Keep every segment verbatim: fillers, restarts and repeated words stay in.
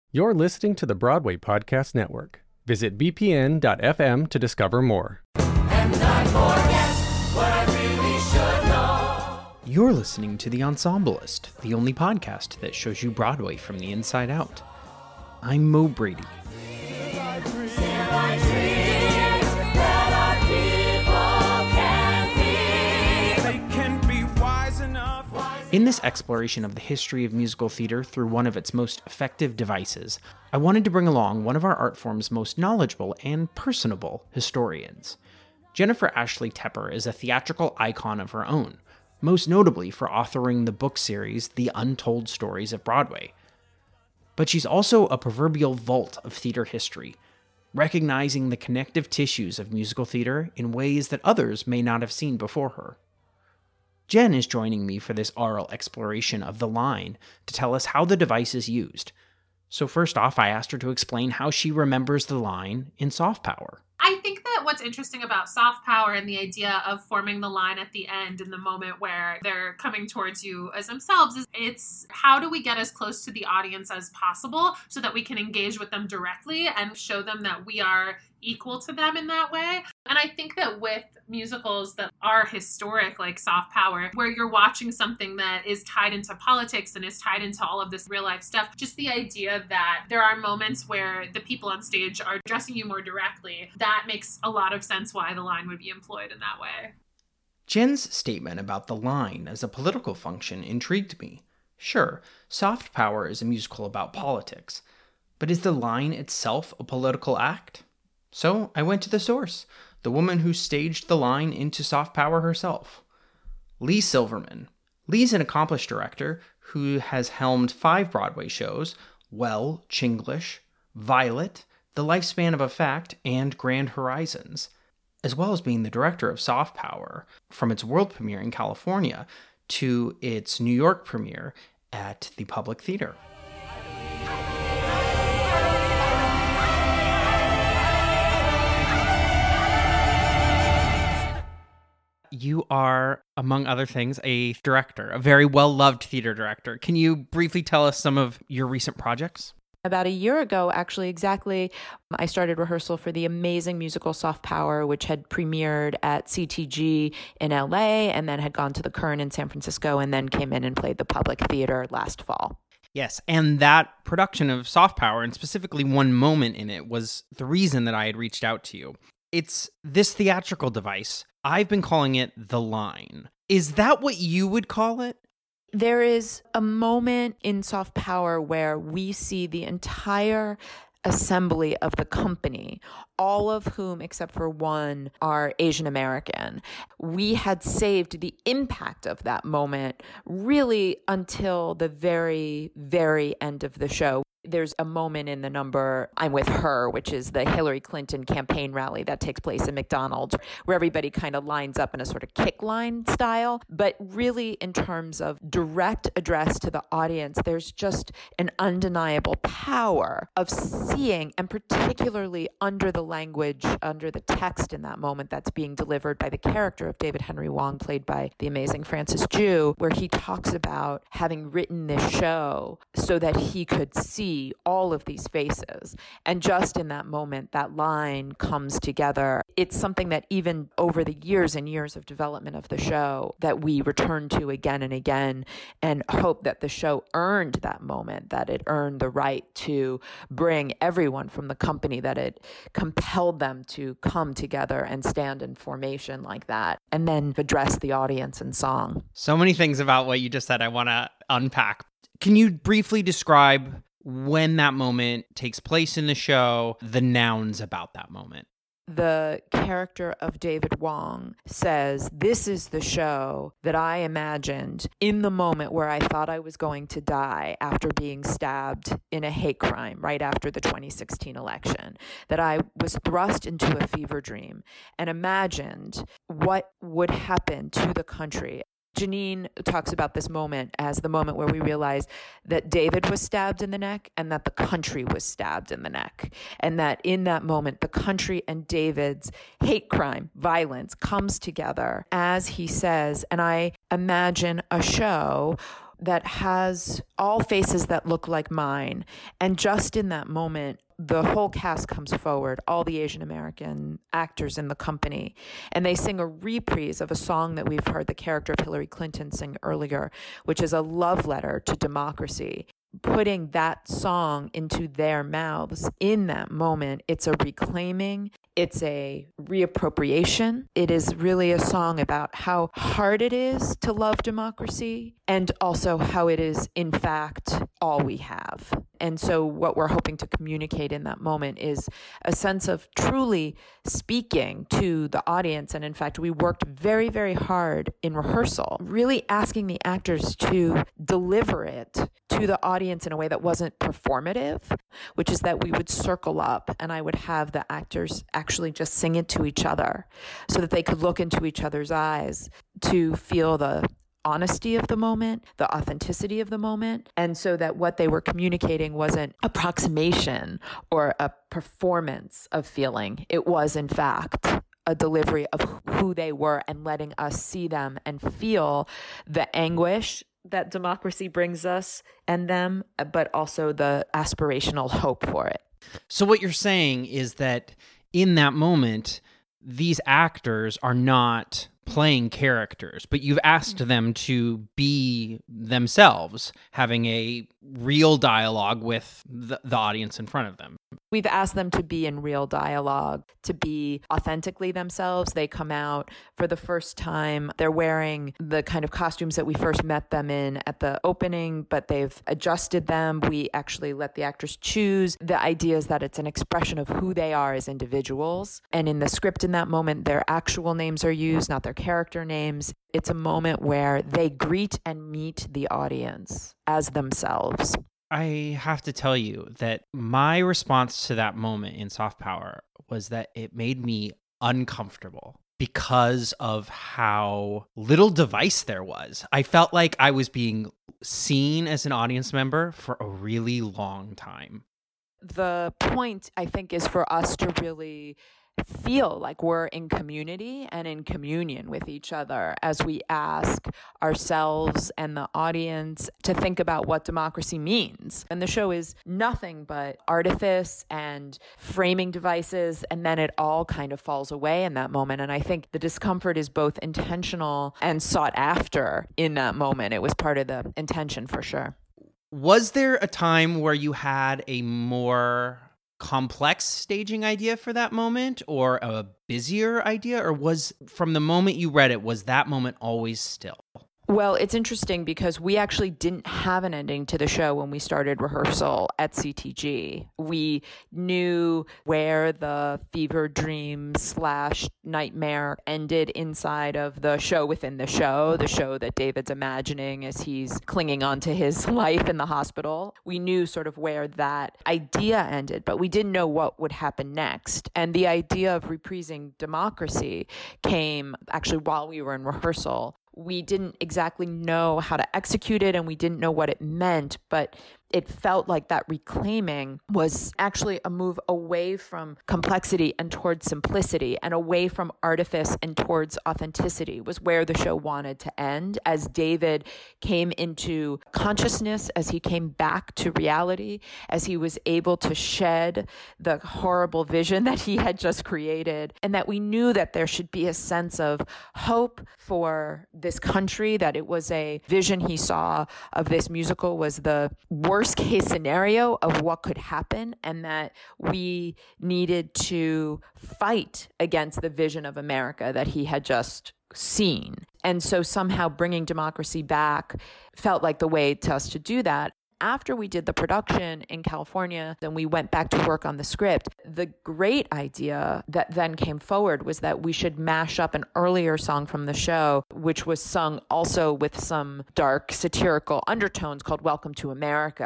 You're listening to the Broadway Podcast Network. Visit b p n dot f m to discover more. And I forget what I really should know. You're listening to The Ensemblist, the only podcast that shows you Broadway from the inside out. I'm Mo Brady. In this exploration of the history of musical theater through one of its most effective devices, I wanted to bring along one of our art form's most knowledgeable and personable historians. Jennifer Ashley Tepper is a theatrical icon of her own, most notably for authoring the book series The Untold Stories of Broadway. But she's also a proverbial vault of theater history, recognizing the connective tissues of musical theater in ways that others may not have seen before her. Jen is joining me for this oral exploration of the line to tell us how the device is used. So first off, I asked her to explain how she remembers the line in Soft Power. I think that what's interesting about Soft Power and the idea of forming the line at the end in the moment where they're coming towards you as themselves is it's how do we get as close to the audience as possible so that we can engage with them directly and show them that we are equal to them in that way. And I think that with musicals that are historic, like Soft Power, where you're watching something that is tied into politics and is tied into all of this real life stuff, just the idea that there are moments where the people on stage are addressing you more directly, that makes a lot of sense why the line would be employed in that way. Jen's statement about the line as a political function intrigued me. Sure, Soft Power is a musical about politics, but is the line itself a political act? So I went to the source, the woman who staged the line into Soft Power herself, Leigh Silverman. Leigh's an accomplished director who has helmed five Broadway shows, Well, Chinglish, Violet, The Lifespan of a Fact, and Grand Horizons, as well as being the director of Soft Power from its world premiere in California to its New York premiere at the Public Theater. You are, among other things, a director, a very well-loved theater director. Can you briefly tell us some of your recent projects? About a year ago, actually, exactly, I started rehearsal for the amazing musical Soft Power, which had premiered at C T G in L A and then had gone to the Kern in San Francisco and then came in and played the Public Theater last fall. Yes, and that production of Soft Power, and specifically one moment in it, was the reason that I had reached out to you. It's this theatrical device. I've been calling it the line. Is that what you would call it? There is a moment in Soft Power where we see the entire assembly of the company, all of whom, except for one, are Asian American. We had saved the impact of that moment really until the very, very end of the show. There's a moment in the number I'm With Her, which is the Hillary Clinton campaign rally that takes place in McDonald's, where everybody kind of lines up in a sort of kick line style. But really, in terms of direct address to the audience, there's just an undeniable power of seeing, and particularly under the language, under the text in that moment that's being delivered by the character of David Henry Hwang, played by the amazing Francis Ju, where he talks about having written this show so that he could see all of these faces. And just in that moment, that line comes together. It's something that even over the years and years of development of the show that we return to again and again and hope that the show earned that moment, that it earned the right to bring everyone from the company, that it compelled them to come together and stand in formation like that, and then address the audience in song. So many things about what you just said I want to unpack. Can you briefly describe when that moment takes place in the show, the nouns about that moment? The character of David Hwang says, "This is the show that I imagined in the moment where I thought I was going to die after being stabbed in a hate crime right after the twenty sixteen election, that I was thrust into a fever dream and imagined what would happen to the country." Janine talks about this moment as the moment where we realize that David was stabbed in the neck and that the country was stabbed in the neck. And that in that moment, the country and David's hate crime, violence comes together as he says, and I imagine a show that has all faces that look like mine. And just in that moment, the whole cast comes forward, all the Asian American actors in the company, and they sing a reprise of a song that we've heard the character of Hillary Clinton sing earlier, which is a love letter to democracy. Putting that song into their mouths in that moment, it's a reclaiming, it's a reappropriation. It is really a song about how hard it is to love democracy and also how it is, in fact, all we have. And so what we're hoping to communicate in that moment is a sense of truly speaking to the audience. And in fact, we worked very, very hard in rehearsal, really asking the actors to deliver it to the audience in a way that wasn't performative, which is that we would circle up and I would have the actors actually just sing it to each other so that they could look into each other's eyes to feel the honesty of the moment, the authenticity of the moment, and so that what they were communicating wasn't approximation or a performance of feeling. It was, in fact, a delivery of who they were and letting us see them and feel the anguish that democracy brings us and them, but also the aspirational hope for it. So what you're saying is that in that moment, these actors are not playing characters, but you've asked them to be themselves, having a real dialogue with the, the audience in front of them. We've asked them to be in real dialogue, to be authentically themselves. They come out for the first time. They're wearing the kind of costumes that we first met them in at the opening, but they've adjusted them. We actually let the actors choose. The idea is that it's an expression of who they are as individuals. And in the script in that moment, their actual names are used, not their character names. It's a moment where they greet and meet the audience as themselves. I have to tell you that my response to that moment in Soft Power was that it made me uncomfortable because of how little device there was. I felt like I was being seen as an audience member for a really long time. The point, I think, is for us to really feel like we're in community and in communion with each other as we ask ourselves and the audience to think about what democracy means. And the show is nothing but artifice and framing devices, and then it all kind of falls away in that moment. And I think the discomfort is both intentional and sought after in that moment. It was part of the intention for sure. Was there a time where you had a more complex staging idea for that moment or a busier idea, or was from the moment you read it, was that moment always still? Well, it's interesting because we actually didn't have an ending to the show when we started rehearsal at C T G. We knew where the fever dream slash nightmare ended inside of the show within the show, the show that David's imagining as he's clinging onto his life in the hospital. We knew sort of where that idea ended, but we didn't know what would happen next. And the idea of reprising democracy came actually while we were in rehearsal. We didn't exactly know how to execute it and we didn't know what it meant, but it felt like that reclaiming was actually a move away from complexity and towards simplicity, and away from artifice and towards authenticity was where the show wanted to end. As David came into consciousness, as he came back to reality, as he was able to shed the horrible vision that he had just created, and that we knew that there should be a sense of hope for this country, that it was a vision he saw of this musical was the worst worst case scenario of what could happen, and that we needed to fight against the vision of America that he had just seen. And so somehow bringing democracy back felt like the way to us to do that. After we did the production in California, then we went back to work on the script. The great idea that then came forward was that we should mash up an earlier song from the show, which was sung also with some dark satirical undertones, called Welcome to America.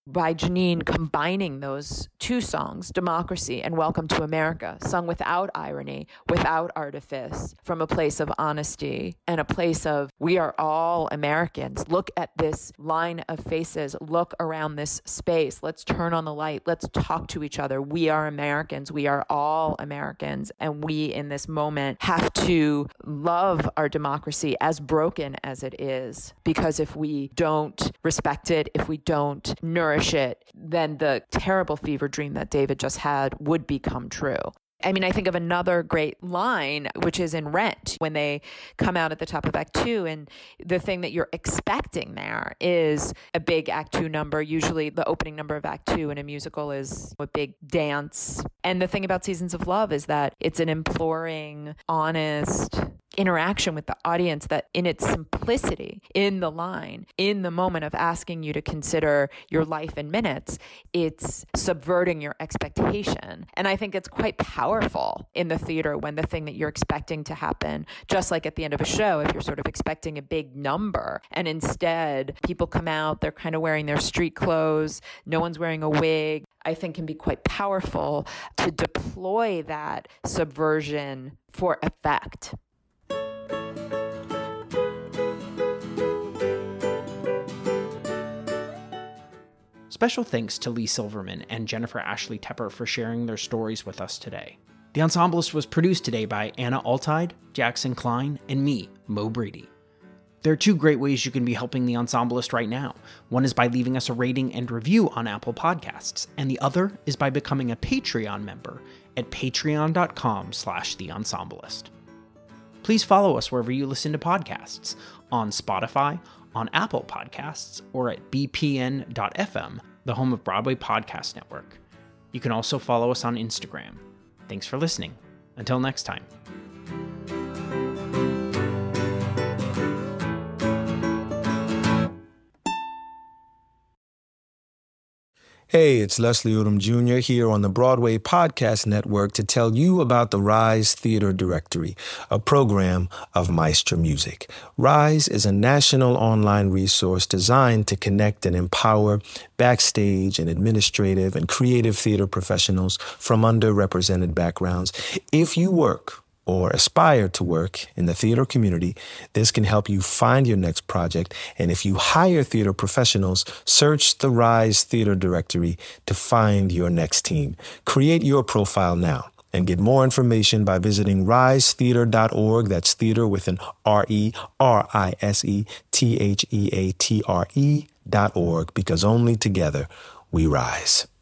by Janine combining those two songs, Democracy and Welcome to America, sung without irony, without artifice, from a place of honesty and a place of we are all Americans. Look at this line of faces. Look around this space. Let's turn on the light. Let's talk to each other. We are Americans. We are all Americans. And we, in this moment, have to love our democracy as broken as it is. Because if we don't respect it, if we don't nourish it, then the terrible fever dream that David just had would become true. I mean, I think of another great line, which is in Rent, when they come out at the top of Act Two, and the thing that you're expecting there is a big Act Two number. Usually the opening number of Act Two in a musical is a big dance. And the thing about Seasons of Love is that it's an imploring, honest interaction with the audience that in its simplicity, in the line, in the moment of asking you to consider your life in minutes, it's subverting your expectation. And I think it's quite powerful in the theater when the thing that you're expecting to happen, just like at the end of a show, if you're sort of expecting a big number and instead people come out, they're kind of wearing their street clothes, no one's wearing a wig, I think can be quite powerful to deploy that subversion for effect. Special thanks to Lee Silverman and Jennifer Ashley Tepper for sharing their stories with us today. The Ensemblist was produced today by Anna Altide, Jackson Klein, and me, Mo Brady. There are two great ways you can be helping The Ensemblist right now. One is by leaving us a rating and review on Apple Podcasts, and the other is by becoming a Patreon member at patreon.com slash The Ensemblist. Please follow us wherever you listen to podcasts, on Spotify, on Apple Podcasts, or at b p n dot f m, the home of Broadway Podcast Network. You can also follow us on Instagram. Thanks for listening. Until next time. Hey, it's Leslie Odom Junior here on the Broadway Podcast Network to tell you about the Rise Theater Directory, a program of Maestro Music. Rise is a national online resource designed to connect and empower backstage and administrative and creative theater professionals from underrepresented backgrounds. If you work or aspire to work in the theater community, this can help you find your next project. And if you hire theater professionals, search the Rise Theater Directory to find your next team. Create your profile now and get more information by visiting rise theater dot org. That's theater with an R E R I S E T H E A T R E dot org, because only together we rise.